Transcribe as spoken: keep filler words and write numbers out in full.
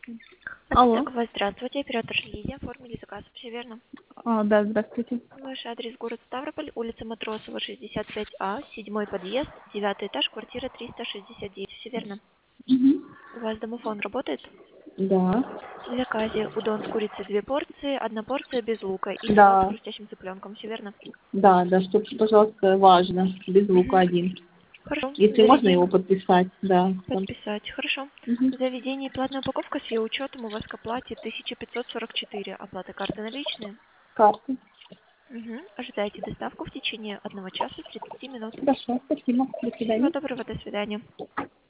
Алло. Так, здравствуйте, оператор Лидия, оформили заказ, все верно? А, да, здравствуйте. Ваш адрес город Ставрополь, улица Матросова, шестьдесят пять А, седьмой подъезд, девятый этаж, квартира триста шестьдесят девять, все верно? Угу. У вас домофон работает? Да. В заказе удон с курицей две порции, одна порция без лука и салат с Да. хрустящим цыпленком, все верно? Да, да, что, пожалуйста, важно, без лука Угу. один. Хорошо, Если можно его заведение подписать, да. Там. подписать, хорошо. Угу. В заведении платная упаковка с ее учетом у вас к оплате тысяча пятьсот сорок четыре, оплата карты наличные. Карты. Угу. Ожидайте доставку в течение одного часа тридцати минут. Хорошо, спасибо. До Всего свидания. доброго, до свидания.